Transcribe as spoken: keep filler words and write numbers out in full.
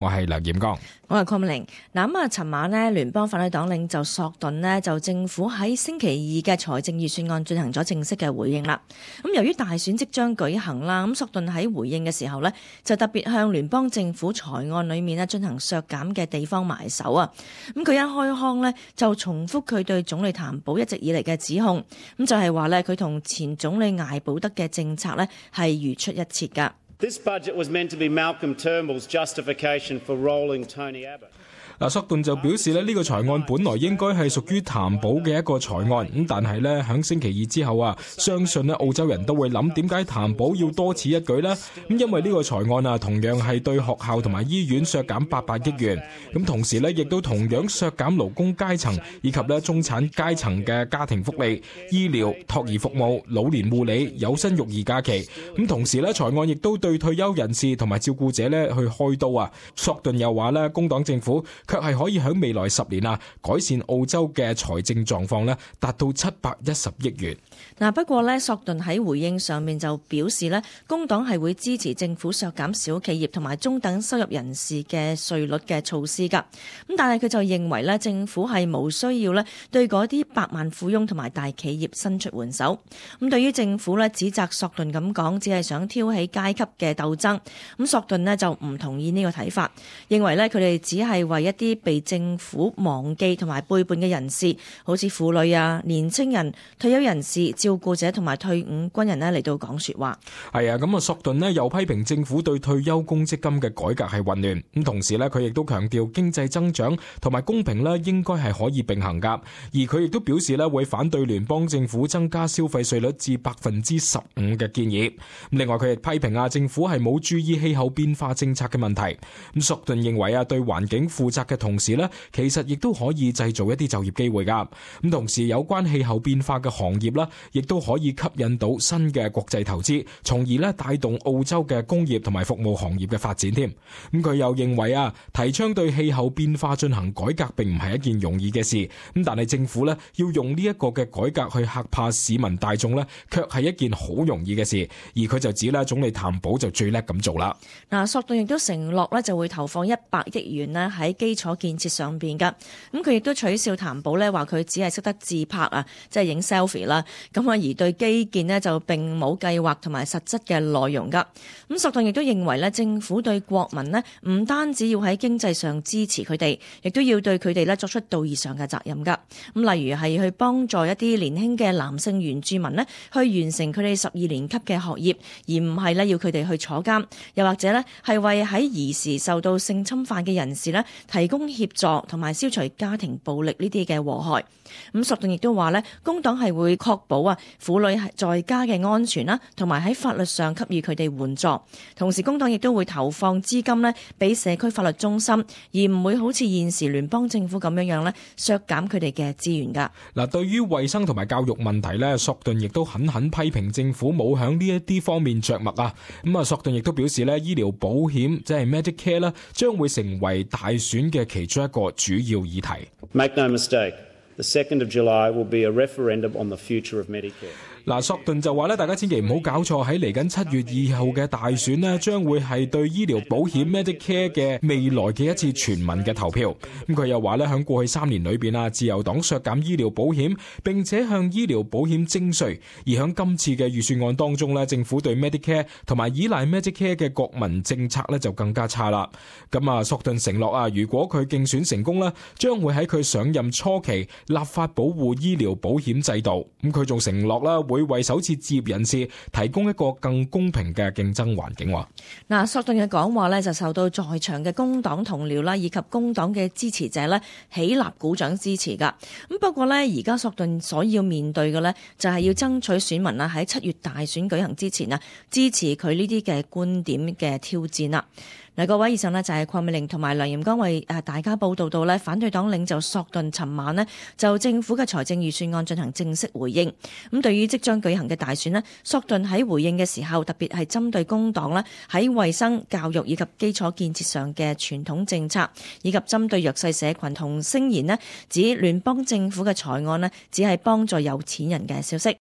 我係梁炎光， 我係鄺美玲。嗱咁啊，尋晚呢，聯邦反對黨領袖索頓呢，就政府喺星期二嘅財政預算案進行咗正式嘅回應啦。咁由於大選即將舉行啦，咁索頓喺回應嘅時候呢，就特別向聯邦政府財案裏面呢進行削減嘅地方埋手啊。咁佢一開腔呢，就重複佢對總理譚寶一直以嚟嘅指控，咁就係話呢，佢同前總理艾保德嘅政策呢係如出一轍㗎。 This budget was meant to be Malcolm Turnbull's justification for rolling Tony Abbott. 嗱，索頓就表示咧，呢個財案本來應該係屬於譚寶嘅一個財案，咁但係咧喺星期二之後啊，相信咧澳洲人都會諗點解譚寶要多此一舉呢？咁因為呢個財案啊，同樣係對學校同埋醫院削減八百億元，咁同時咧亦都同樣削減勞工階層以及咧中產階層嘅家庭福利、醫療、托兒服務、老年護理、有薪育兒假期，咁同時咧財案亦都對退休人士同埋照顧者咧去開刀啊。索頓又話咧，工黨政府卻係可以喺未來十年啊改善澳洲嘅財政狀況咧，達到七百一十億元。 嗱，不過咧，索頓喺回應上面就表示咧，工黨係會支持政府削減小企業同埋中等收入人士嘅稅率嘅措施㗎。咁但係佢就認為咧，政府係冇需要咧對嗰啲百萬富翁同埋大企業伸出援手。咁對於政府咧指責索頓咁講，只係想挑起階級嘅鬥爭，咁索頓呢就唔同意呢個睇法，認為咧佢哋只係為一啲被政府忘記同埋背叛嘅人士，好似婦女啊、年青人、退休人士、照顧者同埋退伍軍人呢嚟到講說話。 係啊，咁啊，索頓呢又批評政府對退休公積金嘅改革係混亂，咁同時呢，佢亦都強調經濟增長同埋公平呢應該係可以並行噶，而佢亦都表示呢會反對聯邦政府增加消費稅率至百分之十五嘅建議。另外佢亦批評啊政府係冇注意氣候變化政策嘅問題。咁索頓認為啊對環境負責嘅同時呢，其實亦都可以製造一啲就業機會噶。咁同時有關氣候變化嘅行業啦，亦都可以吸引到新嘅國際投資，從而咧帶動澳洲嘅工業同埋服務行業嘅發展添。咁佢又認為啊，提倡對氣候變化進行改革並唔係一件容易嘅事。咁但係政府咧要用呢一個嘅改革去嚇怕市民大眾咧，卻係一件好容易嘅事。而佢就指咧，總理譚寶就最叻咁做啦。嗱， 索頓亦都承諾咧就會投放一百億元咧喺基礎建設上邊噶。咁佢亦都取笑譚寶咧，話佢只係識得自拍啊，即係影 selfie 啦。咁啊，而對基建呢，就並冇計劃同埋實質嘅內容噶。咁索頓亦都認為咧，政府對國民呢，唔單止要喺經濟上支持佢哋，亦都要對佢哋咧作出道義上嘅責任噶。咁例如係去幫助一啲年輕嘅男性原住民呢，去完成佢哋十二年級嘅學業，而唔係咧要佢哋去坐監，又或者咧係為喺兒時受到性侵犯嘅人士咧提供協助同埋消除家庭暴力呢啲嘅禍害。咁索頓亦都話咧，工黨係會確保啊婦女在家嘅安全啦，同埋喺法律上給予佢哋援助。同時工黨亦都會投放資金咧俾社區法律中心，而唔會好似現時聯邦政府咁樣樣咧削減佢哋嘅資源噶。 嗱，對於衛生同埋教育問題咧，索頓亦都狠狠批評政府冇響呢一啲方面着墨啊。咁啊，索頓亦都表示咧，醫療保險即係 Medicare 咧，將會成為大選嘅其中一個主要議題。 Make no mistake, the second of July will be a referendum on the future of Medicare. 嗱，索頓就話咧，大家千祈唔好搞錯，喺嚟緊七月二號嘅大選呢，將會係對醫療保險 Medicare 嘅未來嘅一次全民嘅投票。咁佢又話咧，喺過去三年裏邊啊，自由黨削減醫療保險，並且向醫療保險徵稅。而喺今次嘅預算案當中咧，政府對 Medicare 同埋依賴 Medicare 嘅國民政策咧就更加差啦。咁啊，索頓承諾啊，如果佢競選成功咧，將會喺佢上任初期立法保護醫療保險制度。咁佢仲承諾啦，會為首次置業人士提供一個更公平嘅競爭環境。 嗱，索頓嘅講話咧就受到在場嘅工黨同僚啦，以及工黨嘅支持者咧起立鼓掌支持噶。咁不過咧，而家索頓所要面對嘅咧就係要爭取選民啦喺七月大選舉行之前啊，支持佢呢啲嘅觀點嘅挑戰啦。嗱，各位，以上呢就係鄺美玲同埋梁炎光為誒大家報道到咧，反對黨領袖索頓尋晚呢就政府嘅財政預算案進行正式回應。咁對於即將舉行嘅大選呢，索頓喺回應嘅時候，特別係針對工黨呢喺衛生、教育以及基礎建設上嘅傳統政策，以及針對弱勢社群同聲言呢指聯邦政府嘅財案呢只係幫助有錢人嘅消息。